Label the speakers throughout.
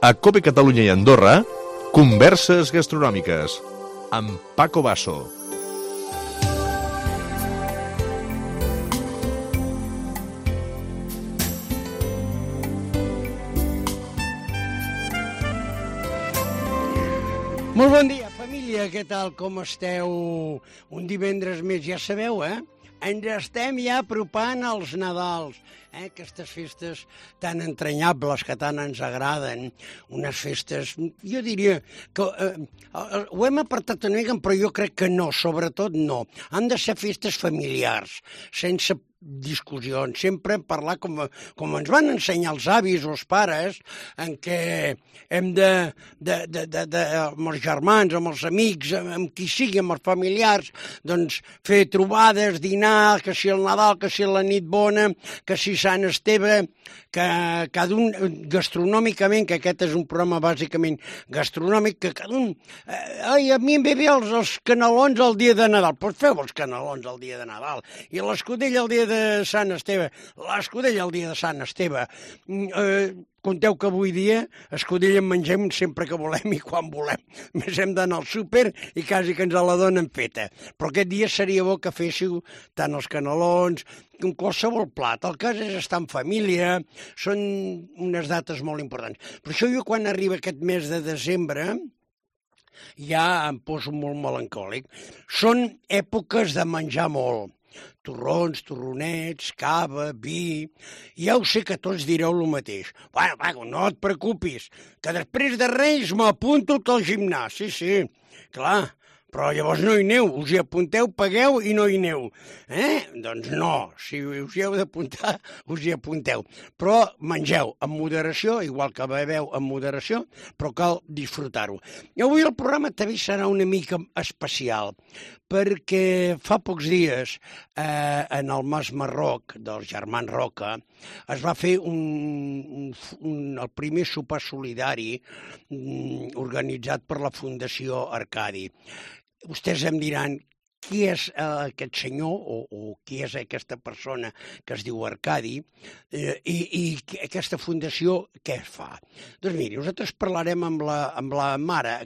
Speaker 1: A COPE Catalunya i Andorra, Converses Gastronòmiques, amb Paco Basso.
Speaker 2: Molt bon dia, família, què tal, com esteu? Un divendres més, ja sabeu, Ens estem ja apropant als Nadals, aquestes festes tan entranyables que tant ens agraden, unes festes, jo diria que ho hem apartat una mica, però jo crec que no, sobretot no. Han de ser festes familiars, sense discussions, sempre parlar com ens van ensenyar els avis o els pares, en què hem amb els germans, amb els amics, amb qui sigui, amb els familiars, doncs fer trobades, dinar, que si el Nadal, que si la nit bona, que si Sant Esteve, que cada un gastronòmicament, que aquest és un programa bàsicament gastronòmic, que cada un... a mi em ve bé els canelons el dia de Nadal. Doncs feu els canelons el dia de Nadal. I l'escudella el dia de Sant Esteve. L'escudella el dia de Sant Esteve. Conteu que avui dia escudella en mengem sempre que volem i quan volem. Més hem d'anar al súper i quasi que ens la donen feta. Però aquest dia seria bo que féssiu tant els canelons com qualsevol plat. El cas és estar en família, són unes dates molt importants. Per això jo quan arriba aquest mes de desembre ja em poso molt melancòlic. Són èpoques de menjar molt. Torrons, torronets, cava, vi... Ja ho sé que tots direu el mateix. Bueno, Paco, no et preocupis, que després de Reis m'apunto al gimnàs. Sí, clar, però llavors no hi aneu. Us hi apunteu, pagueu i no hi aneu. Doncs no, si us hi heu d'apuntar, us hi apunteu. Però mengeu amb moderació, igual que beveu amb moderació, però cal disfrutar-ho. I avui el programa també serà una mica especial, perquè fa pocs dies en el Mas Marroc dels germans Roca es va fer el primer sopar solidari organitzat per la Fundació Arcadi. Vostès em diran, qui és aquest senyor o qui és aquesta persona que es diu Arcadi i aquesta fundació què fa? Doncs miri, nosaltres parlarem amb la mare.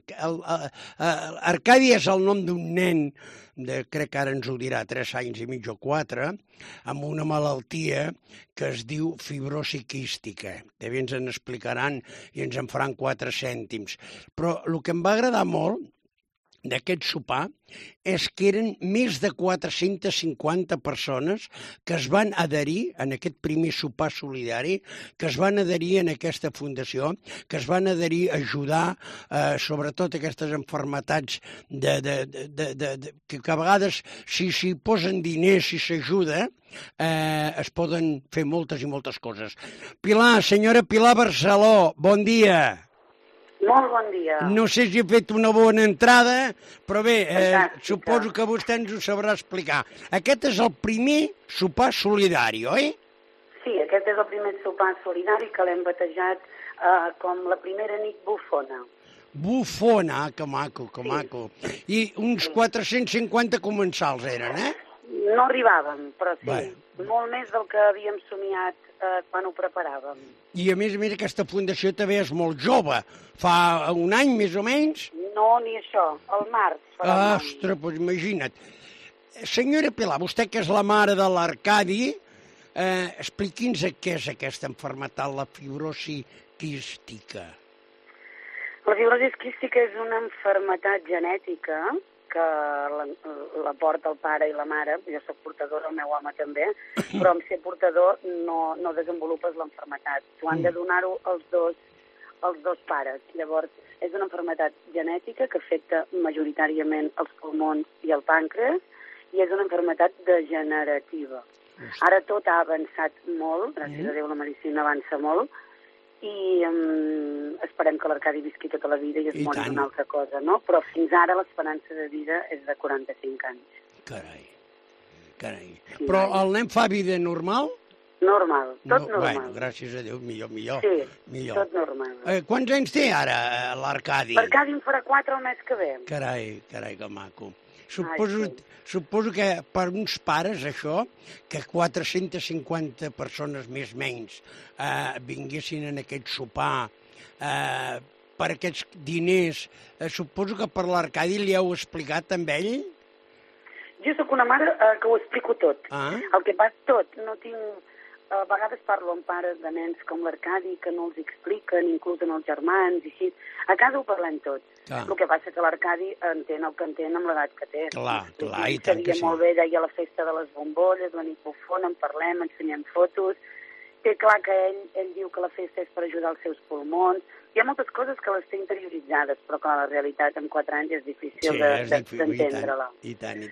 Speaker 2: Arcadi és el nom d'un nen crec que ara ens ho dirà, 3 anys i mig o 4, amb una malaltia que es diu fibrosi quística. També ens en explicaran i ens en faran 4 cèntims. Però el que em va agradar molt d'aquest sopar és que eren més de 450 persones que es van adherir en aquest primer sopar solidari, que es van adherir en aquesta fundació, que es van adherir a ajudar sobretot aquestes malalties que a vegades si posen diners, si s'ajuda, es poden fer moltes i moltes coses. Senyora Pilar Barceló, bon dia.
Speaker 3: Molt bon dia.
Speaker 2: No sé si he fet una bona entrada, però bé, suposo que vostè ens ho sabrà explicar. Aquest és el primer sopar solidari, oi?
Speaker 3: Sí, aquest és el primer sopar solidari que l'hem batejat com la primera nit bufona.
Speaker 2: Bufona, que maco, que maco. I uns 450 comensals eren,
Speaker 3: No arribàvem, però sí.
Speaker 2: Bé.
Speaker 3: Molt més del que havíem somiat quan ho preparàvem.
Speaker 2: I a més aquesta fundació també és molt jove. Fa un any, més o menys?
Speaker 3: No, ni això. Al març.
Speaker 2: Ostres, doncs imagina't. Senyora Pilar, vostè que és la mare de l'Arcadi, expliqui'ns què és aquesta malaltia, la fibrosi quística.
Speaker 3: La fibrosi quística és una malaltia genètica que la porta el pare i la mare. Jo soc portadora, el meu home també, però amb ser portador no desenvolupes la malaltia. T'ho han de donar-ho els dos pares. Llavors, és una malaltia genètica que afecta majoritàriament els pulmons i el pàncreas i és una malaltia degenerativa. Ara tot ha avançat molt, gràcies a Déu la medicina avança molt, i esperem que l'Arcadi visqui tota la vida i es mori d'una altra cosa, no? Però fins ara l'esperança de vida és de 45 anys.
Speaker 2: Carai. Sí, però el nen fa vida normal?
Speaker 3: Normal, tot normal.
Speaker 2: Bueno, gràcies a Déu, millor.
Speaker 3: Sí, millor. Tot normal.
Speaker 2: Quants anys té ara l'Arcadi?
Speaker 3: L'Arcadi en farà 4 el mes que ve.
Speaker 2: Carai, que maco. Suposo que per uns pares això, que 450 persones més menys vinguessin en aquest sopar per aquests diners, suposo que per l'Arcadi li heu explicat amb ell?
Speaker 3: Jo sóc una mare que ho explico tot. El que va tot, no tinc... A vegades parlo amb pares de nens com l'Arcadi que no els expliquen, inclús en els germans i així. A casa ho parlem tot. El que passa que l'Arcadi entén el que entén amb l'edat que té.
Speaker 2: Clar, i tant que sí.
Speaker 3: Molt bé, deia la festa de les bombolles, la nit bufona, en parlem, ensenyem fotos. Té clar que ell diu que la festa és per ajudar els seus pulmons. Hi ha moltes coses que les té interioritzades, però clar, la realitat amb 4 anys és difícil d'entendre-la.
Speaker 2: I tant.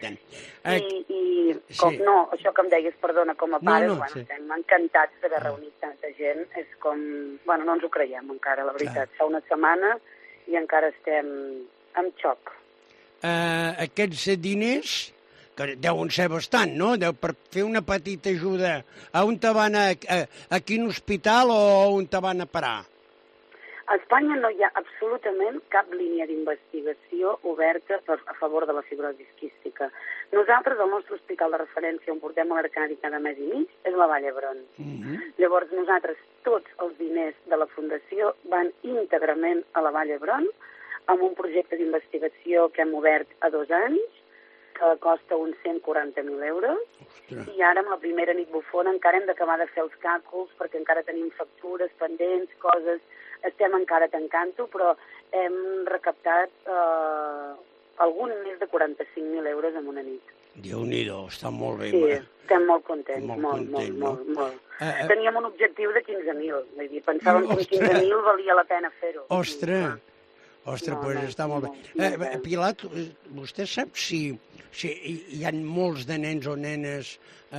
Speaker 3: No, això que em deies, perdona, com a pares, estem encantats d'haver reunit tanta gent. És com... Bueno, no ens ho creiem encara, la veritat. Fa una setmana i encara estem en xoc.
Speaker 2: Aquests diners, que deuen ser bastant, no? Per fer una petita ajuda, a on te van a quin hospital o on te van a parar?
Speaker 3: A Espanya no hi ha absolutament cap línia d'investigació oberta a favor de la fibrosi quística. Nosaltres, el nostre hospital de referència on portem a l'Arcadi cada mes i mig és la Vall d'Hebron. Llavors, nosaltres, tots els diners de la Fundació van íntegrament a la Vall d'Hebron amb un projecte d'investigació que hem obert a 2 anys, que costa uns 140.000 euros. I ara, amb la primera nit bufona, encara hem d'acabar de fer els càlculs perquè encara tenim factures pendents, coses... Estem encara tancant-ho, però hem recaptat algun més de 45.000 euros en una nit.
Speaker 2: Déu-n'hi-do, està molt bé.
Speaker 3: Sí, estem molt contents, molt. Teníem un objectiu de 15.000, vull dir, pensàvem que amb 15.000 valia la pena fer-ho.
Speaker 2: Ostres, doncs està molt bé. Pilar, vostè sap si hi ha molts de nens o nenes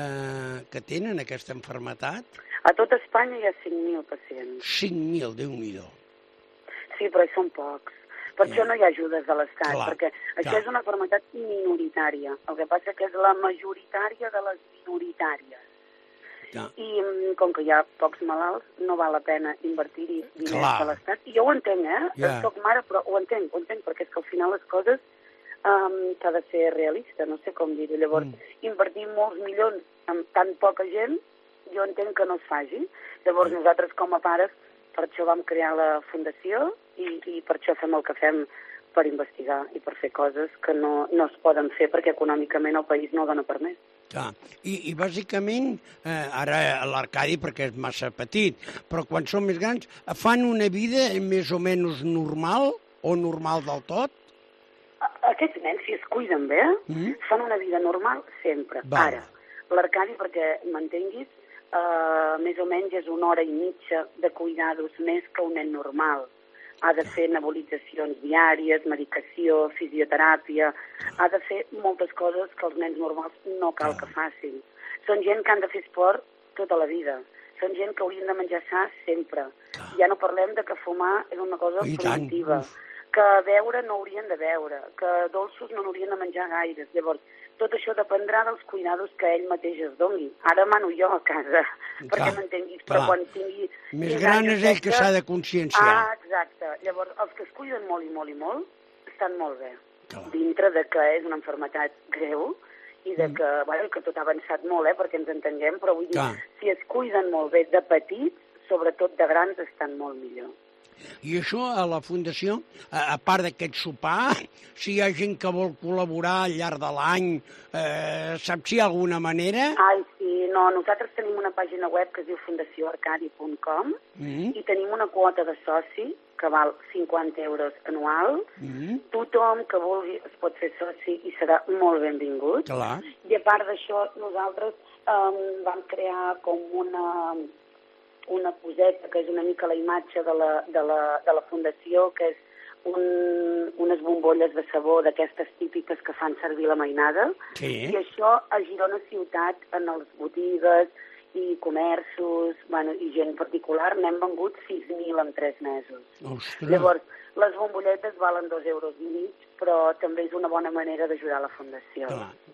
Speaker 2: que tenen aquesta malaltia?
Speaker 3: A tot Espanya hi ha 5.000 pacients.
Speaker 2: 5.000, Déu-n'hi-do.
Speaker 3: Sí, però hi són pocs. Per això no hi ha ajudes de l'Estat, perquè això és una malaltia minoritària. El que passa que és la majoritària de les minoritàries. I com que hi ha pocs malalts, no val la pena invertir-hi diners de l'Estat. I jo ho entenc, soc mare, però ho entenc, perquè és que al final les coses s'ha de ser realista, no sé com dir-ho. Llavors, invertir molts milions amb tan poca gent, jo entenc que no es faci. Llavors, nosaltres com a pares, per això vam crear la fundació i per això fem el que fem per investigar i per fer coses que no es poden fer perquè econòmicament el país no ho dona per més.
Speaker 2: I bàsicament, ara l'Arcadi perquè és massa petit, però quan són més grans, fan una vida més o menys normal o normal del tot?
Speaker 3: Aquests nens, si es cuiden bé, fan una vida normal sempre. Ara, l'Arcadi, perquè m'entenguis, més o menys és 1 hora i mitja de cuidados més que un nen normal. Ha de fer nebulitzacions diàries, medicació, fisioteràpia, ha de fer moltes coses que els nens normals no cal que facin. Són gent que han de fer esport tota la vida. Són gent que haurien de menjar sa sempre. Ja no parlem de que fumar és una cosa prohibitiva, que beure no haurien de beure, que dolços no n'haurien de menjar gaires. Llavors, tot això dependrà dels cuidados que ell mateix es doni. Ara mano jo a casa, perquè m'entenguis, però quan tingui...
Speaker 2: Més gran és ell que s'ha de conscienciar.
Speaker 3: Exacte. Llavors, els que es cuiden molt i molt i molt, estan molt bé. Dintre de que és una malaltia greu i de que tot ha avançat molt, perquè ens entenguem, però vull dir, si es cuiden molt bé de petits, sobretot de grans, estan molt millor.
Speaker 2: I això a la Fundació, a part d'aquest sopar, si hi ha gent que vol col·laborar al llarg de l'any, saps si hi ha alguna manera?
Speaker 3: Sí, nosaltres tenim una pàgina web que es diu fundacioarcadi.com i tenim una quota de soci que val 50 euros anual. Tothom que vulgui es pot fer soci i serà molt benvingut. I a part d'això, nosaltres vam crear com una coseta, que és una mica la imatge de la Fundació, que és unes bombolles de sabó d'aquestes típiques que fan servir la mainada. I això a Girona ciutat, en les botigues i comerços, i gent particular, n'hem vengut 6.000 en 3 mesos. Llavors, les bombolletes valen 2,5 euros, però també és una bona manera d'ajudar la Fundació.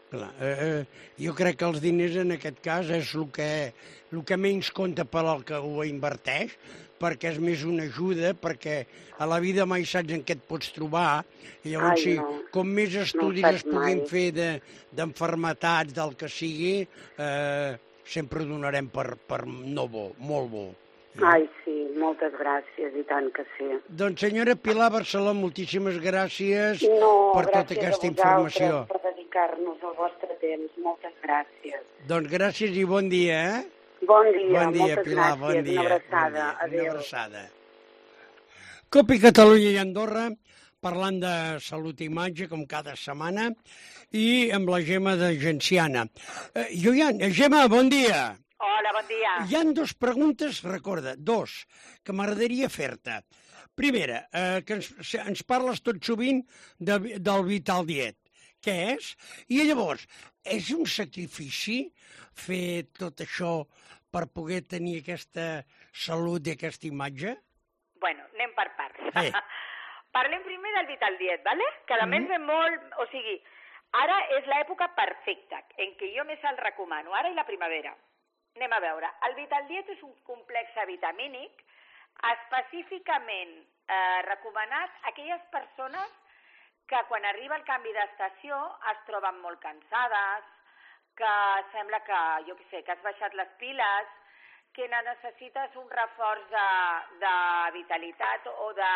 Speaker 2: Jo crec que els diners en aquest cas és el que menys compta per al que ho inverteix, perquè és més una ajuda, perquè a la vida mai saps en què et pots trobar, i llavors com més estudis es puguin fer d'enfermetats, del que sigui, sempre ho donarem per no bo, molt bo.
Speaker 3: Ai, sí, moltes gràcies, i tant que sí.
Speaker 2: Doncs senyora Pilar Barceló, moltíssimes gràcies
Speaker 3: No,
Speaker 2: per tota
Speaker 3: gràcies
Speaker 2: aquesta
Speaker 3: a
Speaker 2: informació.
Speaker 3: vosaltres per dedicar-nos al vostre temps. Moltes gràcies.
Speaker 2: Doncs gràcies i bon dia,
Speaker 3: Bon dia,
Speaker 2: Bon dia,
Speaker 3: moltes
Speaker 2: Pilar,
Speaker 3: gràcies.
Speaker 2: bon dia.
Speaker 3: Una abraçada.
Speaker 2: Bon dia,
Speaker 3: Adéu.
Speaker 2: una abraçada. Copi Catalunya i Andorra, parlant de salut i imatge, com cada setmana, i amb la Gemma de Genciana. Gemma, bon dia.
Speaker 4: Hola, bon dia.
Speaker 2: Hi han dues preguntes, recorda, que m'agradaria fer-te. Primera, que ens parles tot sovint del Vital Diet. Què és? I llavors, és un sacrifici fer tot això per poder tenir aquesta salut i aquesta imatge?
Speaker 4: Bueno, anem per parts. Parlem primer del Vital Diet, ¿vale? Que a més ve molt... O sigui, ara és l'època perfecta en què jo més el recomano, ara i la primavera. Anem a veure. El Vital Diet és un complex vitamínic específicament recomanat a aquelles persones que quan arriba el canvi d'estació es troben molt cansades, que sembla que, jo què sé, que has baixat les piles, que necessites un reforç de vitalitat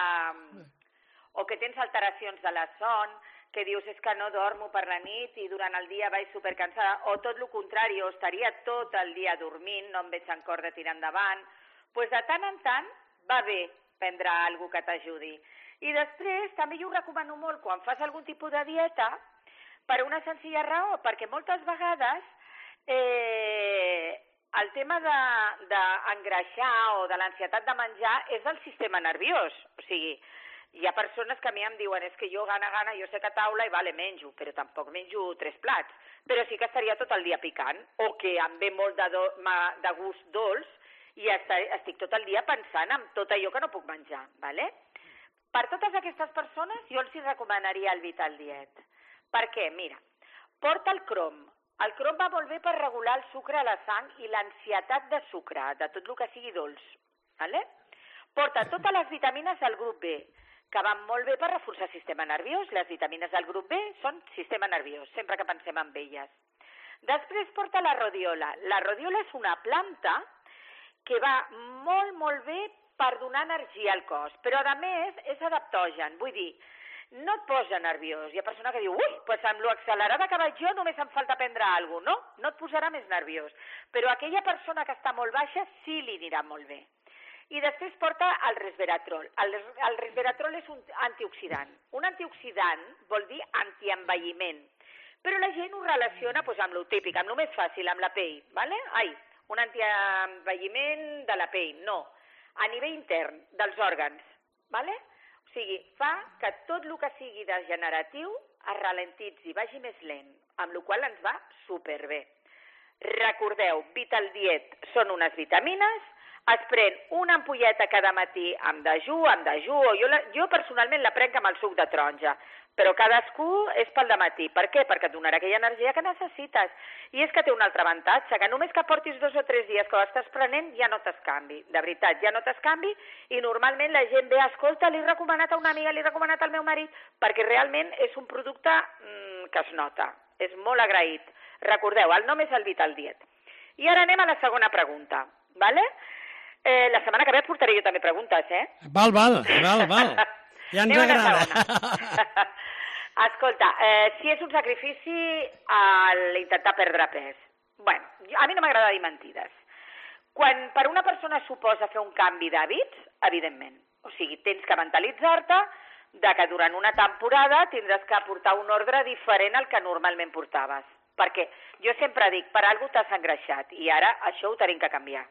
Speaker 4: o que tens alteracions de la son, que dius és que no dormo per la nit i durant el dia vaig supercansada, o tot el contrari, o estaria tot el dia dormint, no em veig en cor de tirar endavant, doncs de tant en tant va bé prendre alguna que t'ajudi. I després també jo ho recomano molt quan fas algun tipus de dieta per una senzilla raó, perquè moltes vegades el tema d'engreixar o de l'ansietat de menjar és del sistema nerviós. O sigui, hi ha persones que a mi em diuen és que jo gana, jo sé que a taula i vale, menjo, però tampoc menjo 3 plats. Però sí que estaria tot el dia picant, o que em ve molt de gust dolç i estic tot el dia pensant en tot allò que no puc menjar, ¿vale? Per totes aquestes persones jo els recomanaria el Vital Diet. Per què? Mira, porta el crom. El crom va molt bé per regular el sucre a la sang i l'ansietat de sucre, de tot el que sigui dolç. ¿Vale? Porta totes les vitamines del grup B, que van molt bé per reforçar el sistema nerviós. Les vitamines del grup B són sistema nerviós, sempre que pensem en elles. Després porta la rodiola. La rodiola és una planta que va molt, molt bé per donar energia al cos, però a més és adaptogen, vull dir, no et posa nerviós. Hi ha persona que diu, doncs amb lo accelerada que vaig jo només em falta prendre alguna cosa. No et posarà més nerviós, però aquella persona que està molt baixa sí li anirà molt bé. I després porta el resveratrol. El resveratrol és un antioxidant. Un antioxidant vol dir antienvelliment, però la gent ho relaciona amb lo típic, amb lo més fàcil, amb la pell, ¿vale? Un antienvelliment de la pell, no. A nivell intern, dels òrgans, ¿vale? O sigui, fa que tot el que sigui degeneratiu es ralentitzi, vagi més lent, amb la qual cosa ens va superbé. Recordeu, Vital Diet són unes vitamines, es pren una ampolleta cada matí amb dejú, o jo personalment la prenc amb el suc de taronja, però cadascú és pel dematí. Per què? Perquè et donarà aquella energia que necessites. I és que té un altre avantatge, que només que portis 2 o 3 dies que ho estàs prenent ja no t'escanvi. De veritat, ja no t'escanvi i normalment la gent ve, escolta, l'he recomanat a una amiga, l'he recomanat al meu marit, perquè realment és un producte que es nota. És molt agraït. Recordeu, el nom és el Vital Diet. I ara anem a la segona pregunta, ¿vale? La setmana que ve portaré jo també preguntes,
Speaker 2: Val. Ja ens agrada.
Speaker 4: Escolta, si és un sacrifici intentar perdre pes. Bueno, a mi no m'agrada dir mentides. Quan per una persona suposa fer un canvi d'hàbits, evidentment. O sigui, tens que mentalitzar-te de que durant una temporada tindràs que portar un ordre diferent al que normalment portaves. Perquè jo sempre dic, per alguna cosa t'has engreixat i ara això ho tenim que canviar.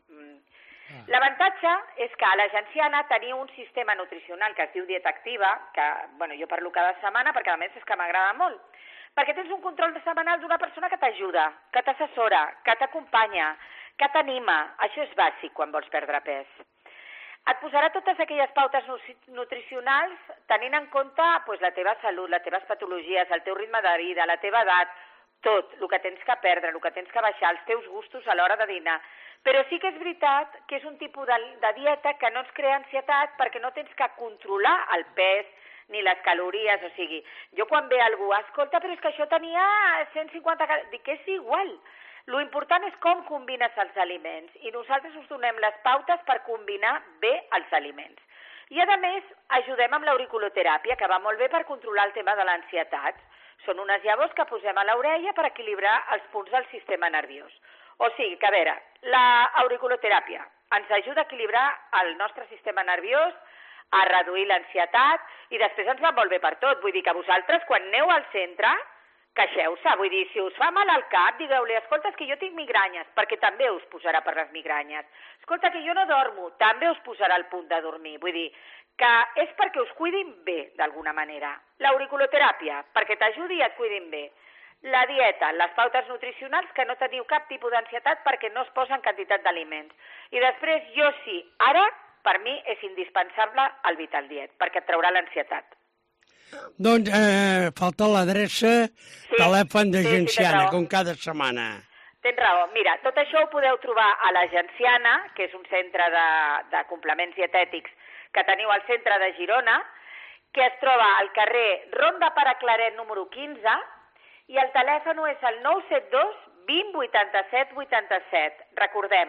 Speaker 4: L'avantatge és que a la Genciana teniu un sistema nutricional que es diu Dieta Activa, que jo parlo cada setmana perquè a més és que m'agrada molt, perquè tens un control setmanal d'una persona que t'ajuda, que t'assessora, que t'acompanya, que t'anima. Això és bàsic quan vols perdre pes. Et posarà totes aquelles pautes nutricionals tenint en compte la teva salut, les teves patologies, el teu ritme de vida, la teva edat, tot, el que tens que perdre, el que tens que baixar, els teus gustos a l'hora de dinar. Però sí que és veritat que és un tipus de dieta que no ens crea ansietat perquè no tens que controlar el pes ni les calories. O sigui, jo quan ve algú, escolta, però és que això tenia 150 calories, dic que és igual. Lo important és com combines els aliments i nosaltres us donem les pautes per combinar bé els aliments. I, a més, ajudem amb l'auriculoteràpia, que va molt bé per controlar el tema de l'ansietat. Són unes llavors que posem a l'orella per equilibrar els punts del sistema nerviós. O sigui que, a veure, l'auriculoteràpia ens ajuda a equilibrar el nostre sistema nerviós, a reduir l'ansietat i després ens va molt bé per tot. Vull dir que vosaltres, quan aneu al centre, queixeu-se. Vull dir, si us fa mal al cap, digueu-li, escolta, és que jo tinc migranyes, perquè també us posarà per les migranyes. Escolta, que jo no dormo, també us posarà al punt de dormir. Vull dir que és perquè us cuidin bé, d'alguna manera. L'auriculoteràpia, perquè t'ajudi i et cuidin bé. La dieta, les pautes nutricionals, que no teniu cap tipus d'ansietat perquè no es posen quantitat d'aliments. I després, jo sí, ara, per mi, és indispensable el Vital Diet, perquè et traurà l'ansietat.
Speaker 2: Doncs falta l'adreça, telèfon de Genciana, com cada setmana.
Speaker 4: Tens raó. Mira, tot això ho podeu trobar a la Genciana, que és un centre de complements dietètics que teniu al centre de Girona, que es troba al carrer Ronda Pare Claret número 15, i el telèfon és el 972 20 87 87. Recordem,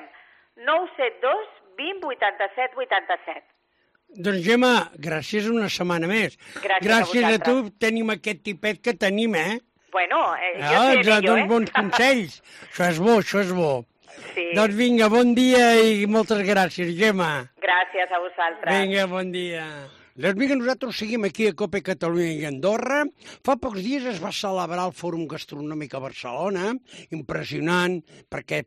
Speaker 4: 972 20 87 87.
Speaker 2: Doncs, Gemma, gràcies una setmana més. Gràcies a tu tenim aquest tipet que tenim,
Speaker 4: Bueno, jo sé
Speaker 2: millor, doncs bons consells. Això és bo.
Speaker 4: Sí.
Speaker 2: Doncs vinga, bon dia i moltes gràcies, Gemma.
Speaker 4: Gràcies a vosaltres.
Speaker 2: Vinga, bon dia. Doncs vinga, nosaltres seguim aquí a Cope Catalunya i Andorra. Fa pocs dies es va celebrar el Fòrum Gastronòmic a Barcelona, impressionant, perquè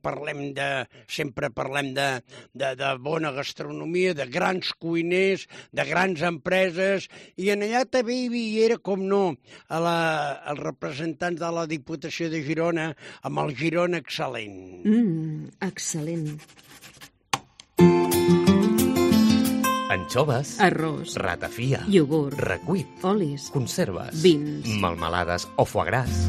Speaker 2: sempre parlem de bona gastronomia, de grans cuiners, de grans empreses, i en allà també hi era, com no, els representants de la Diputació de Girona, amb el Girona Excel·lent.
Speaker 5: Excel·lent.
Speaker 6: Anxoves,
Speaker 5: arròs,
Speaker 6: ratafia,
Speaker 5: iogurt,
Speaker 6: recuit,
Speaker 5: olis,
Speaker 6: conserves,
Speaker 5: vins,
Speaker 6: melmelades o foie gras.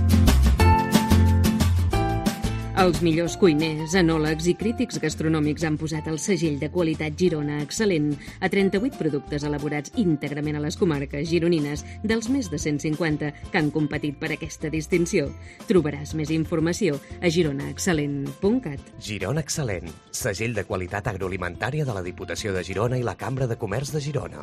Speaker 5: Els millors cuiners, enòlegs i crítics gastronòmics han posat el segell de qualitat Girona Excel·lent a 38 productes elaborats íntegrament a les comarques gironines dels més de 150 que han competit per aquesta distinció. Trobaràs més informació a gironaexcel·lent.cat.
Speaker 6: Girona Excel·lent, segell de qualitat agroalimentària de la Diputació de Girona i la Cambra de Comerç de Girona.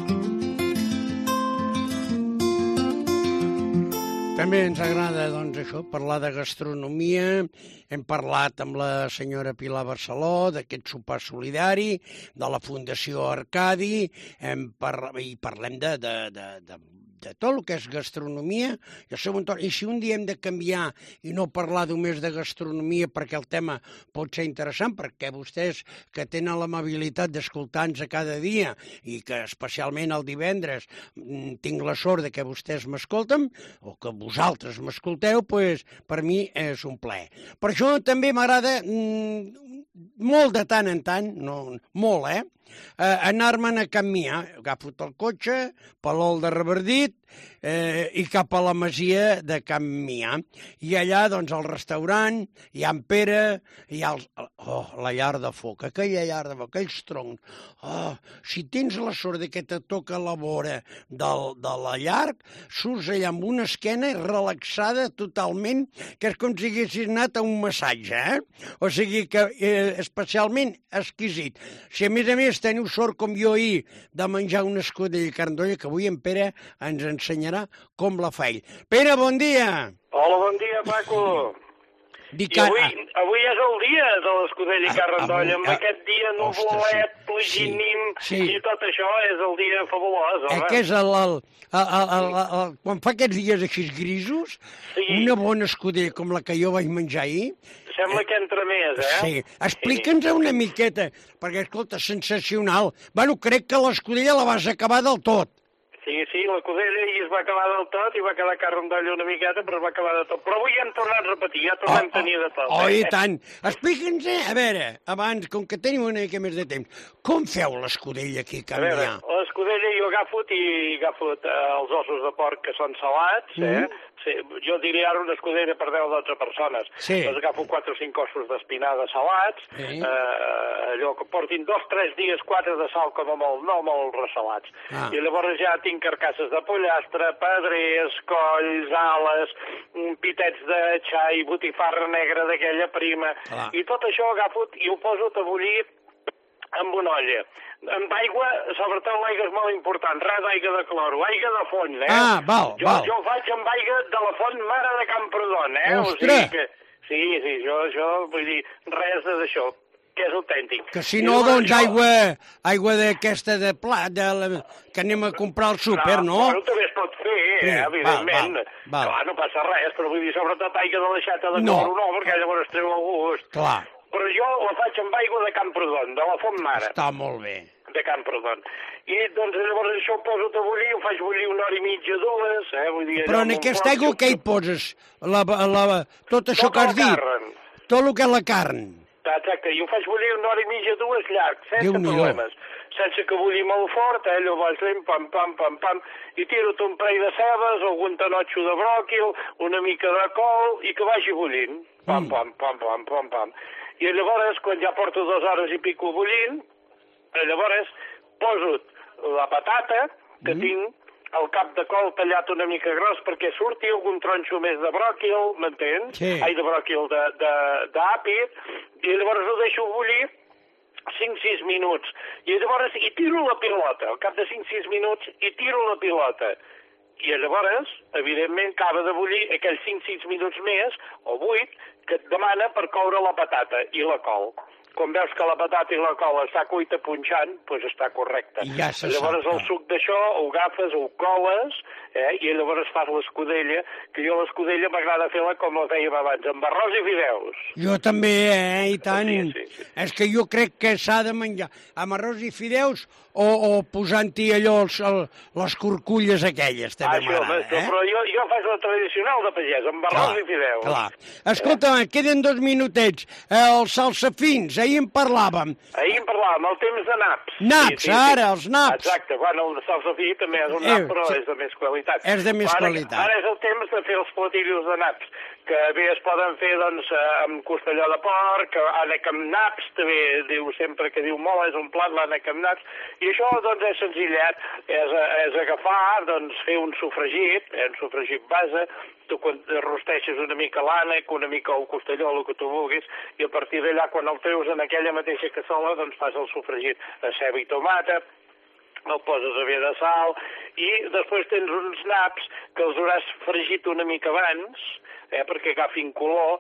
Speaker 2: També ens agrada, doncs, això, parlar de gastronomia. Hem parlat amb la senyora Pilar Barceló d'aquest sopar solidari, de la Fundació Arcadi, i parlem de tot el que és gastronomia i el seu entorn. I si un dia hem de canviar i no parlar només de gastronomia perquè el tema pot ser interessant, perquè vostès que tenen l'amabilitat d'escoltar-nos a cada dia i que especialment el divendres tinc la sort de que vostès m'escolten o que vosaltres m'escolteu, doncs per mi és un plaer. Per això també m'agrada molt de tant en tant, no, molt, anar-me'n a caminar. Agafo el cotxe, Palol de Revardit, i cap a la masia de Can Mià. I allà, doncs, al restaurant, hi ha en Pere, hi ha la llar de foc, aquella llar de foc, aquells troncs. Si tens la sort que te toca la vora de la llar, surts allà amb una esquena relaxada totalment, que és com si haguessis anat a un massatge, O sigui que especialment exquisit. Si a més teniu sort, com jo ahir, de menjar una escudella de carn d'olla, que avui en Pere ens ensenyarà com la fa ell. Pere, bon dia!
Speaker 7: Hola, bon dia, Paco. Avui és el dia de l'escudella i carn d'olla. Amb aquest dia nuvololet, pleginim i tot això és el dia fabulós.
Speaker 2: Que és quan fa aquests dies així grisos, una bona escudella com la que jo vaig menjar ahir...
Speaker 7: Sembla que entra més,
Speaker 2: Sí. Explica'ns una miqueta, perquè, escolta, sensacional. Bueno, crec que l'escudella la vas acabar del tot.
Speaker 7: Sí, la codella i es va acabar del tot i va quedar carn d'olla una miqueta, però es va acabar de tot. Però avui ja hem tornat a repetir, ja tornem a tenir de tot.
Speaker 2: I tant. Explica'ns, a veure, abans, com que tenim una mica més de temps, com feu l'escudella aquí a Can Mià?
Speaker 7: L'escudella jo jo agafo els ossos de porc que són salats, jo diria ara una escudella per 10 o 12 persones. Doncs agafo 4 o 5 ossos d'espinada salats, allò que portin 2, 3 dies, 4 de sal com a molt, no molt ressalats. I llavors ja tinc carcasses de pollastre, pedrers, colls, ales, pitets de xai, botifarra negra d'aquella prima, i tot això agafo i ho poso a bullir amb una olla. Amb aigua, sobretot l'aigua és molt important, res d'aigua de cloro, aigua de font,
Speaker 2: val.
Speaker 7: Jo ho faig amb aigua de la font Mare de Camprodon,
Speaker 2: Ostres!
Speaker 7: Sí, jo vull dir, res d'això, que és autèntic.
Speaker 2: Que si no, doncs aigua d'aquesta de plat, que anem a comprar al súper, no?
Speaker 7: Bueno, també es pot fer, evidentment. Clar, no passa res, però vull dir, sobretot aigua de la xata de cloro, no, perquè llavors treu el gust.
Speaker 2: Clar.
Speaker 7: Però jo la faig amb aigua de Camprodon, de la font Mare.
Speaker 2: Està molt bé.
Speaker 7: De Camprodon. I doncs llavors això ho poso a bullir, ho faig bullir 1 hora i mitja, 2, vull dir...
Speaker 2: Però en aquesta aigua què hi poses? Tot això que has dit? Tot el que és la carn.
Speaker 7: Exacte, i ho faig bullir 1 hora i mitja, 2, llarg, sense problemes. Sense que bulli molt fort, allò vaig lent, pam, pam, i tiro-te un parell de cebes, algun tanotxo de bròquil, una mica de col, i que vagi bullint. Pam. I llavors, quan ja porto 2 hores i pico bullint, llavors poso la patata, que tinc el cap de col tallat una mica gros perquè surti algun tronxo més de bròquil, m'entens? Ai, de bròquil, d'àpid, i llavors ho deixo bullir 5-6 minuts. I llavors hi tiro la pilota, al cap de 5-6 minuts hi tiro la pilota. I llavors, evidentment, acaba de bullir aquells 5-6 minuts més, o 8, que et demana per coure la patata i la col. Quan veus que la patata i la col està cuita punxant, doncs està correcte. Llavors el suc d'això ho agafes, ho coles, i llavors fas l'escudella, que jo l'escudella m'agrada fer-la com la fèiem abans, amb arròs i fideus.
Speaker 2: Jo també, i tant. Sí. És que jo crec que s'ha de menjar amb arròs i fideus o posant-hi allò, les corculles aquelles, també m'agrada.
Speaker 7: Però jo faig la tradicional de pagès, amb arròs i fideus.
Speaker 2: Clar. Escolta, queden 2 minutets. Els salsafins, ahir en parlàvem.
Speaker 7: El temps de naps.
Speaker 2: Naps, ara, els naps.
Speaker 7: Exacte, bueno, el salsafí també és un nap, però és de més qualitat.
Speaker 2: És de més qualitat.
Speaker 7: Ara és el temps de fer els platillos de naps, que bé es poden fer, doncs, amb costelló de porc, ànec amb naps, també diu sempre que diu molt, és un plat l'ànec amb naps, i això, doncs, és senzillet, és agafar, doncs, fer un sofregit base, tu quan rosteixes una mica l'ànec, una mica el costelló, el que tu vulguis, i a partir d'allà, quan el treus en aquella mateixa cassola, doncs fas el sofregit de ceba i tomata, el poses a bé de sal, i després tens uns naps que els hauràs fregit una mica abans, perquè agafin color,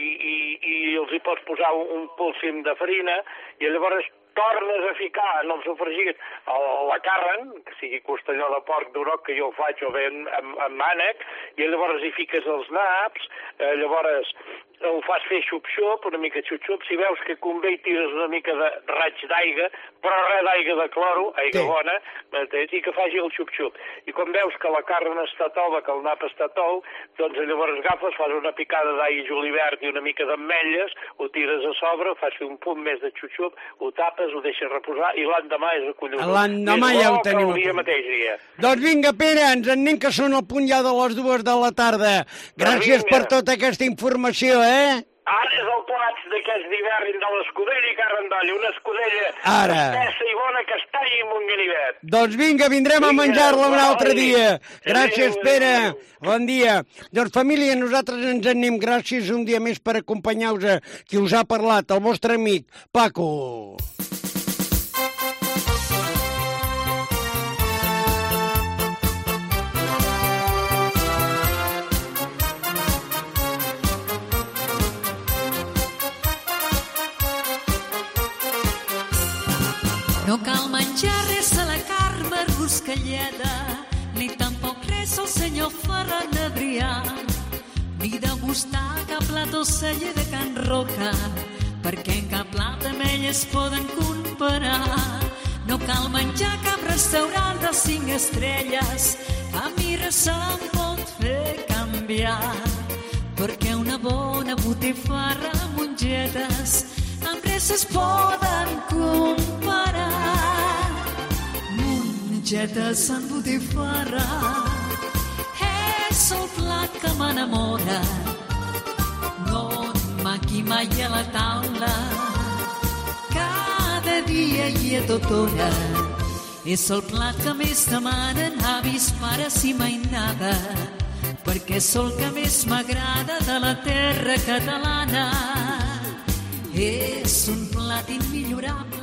Speaker 7: i els hi pots posar un polsim de farina, i llavors tornes a ficar en el sofregit la carn, que sigui costelló de porc d'uroc, que jo ho faig o bé amb ànec, i llavors hi fiques els naps, llavors ho fas fer xup-xup, una mica xup-xup, si veus que convé hi tires una mica de raig d'aigua, però res d'aigua de cloro, aigua bona, i que faci el xup-xup. I quan veus que la carn està tova, que el nap està tou, doncs llavors agafes, fas una picada d'all i julivert i una mica d'ametlles, ho tires a sobre, fas un punt més de xup-xup, ho tapes, ho deixes reposar, i l'endemà és el collons.
Speaker 2: L'endemà ja ho tenim.
Speaker 7: El dia mateix dia.
Speaker 2: Doncs vinga, Pere, ens en anem, que són al punt ja de les 2 de la tarda. Gràcies per tota aquesta informació,
Speaker 7: Ara és el plat d'aquest d'hivern de l'escudella i carn d'oll, una escudella espessa i bona que es talli amb un ganivet.
Speaker 2: Doncs vinga, vindrem a menjar-la un altre dia. Gràcies, Pere. Bon dia. Doncs, família, nosaltres ens en anem. Gràcies un dia més per acompanyar-vos. Qui us ha parlat, el vostre amic, Paco.
Speaker 8: No cal menjar res a la Carme Ruscalleda, ni tampoc res al senyor Ferran Adrià, ni degustar cap plat o celler de Can Roca, perquè en cap plat amb ell es poden comparar. No cal menjar cap restaurant de 5 estrelles, a mi res se'm pot fer canviar, perquè una bona botifarra amb mongetes amb res es poden comparar. mongetes en botifarra. És el plat que m'enamora, no maqui mai a la taula, cada dia i a tota hora. És el plat que més demanen avis, pares i mainada, perquè és el que més m'agrada de la terra catalana. És un plat immillorable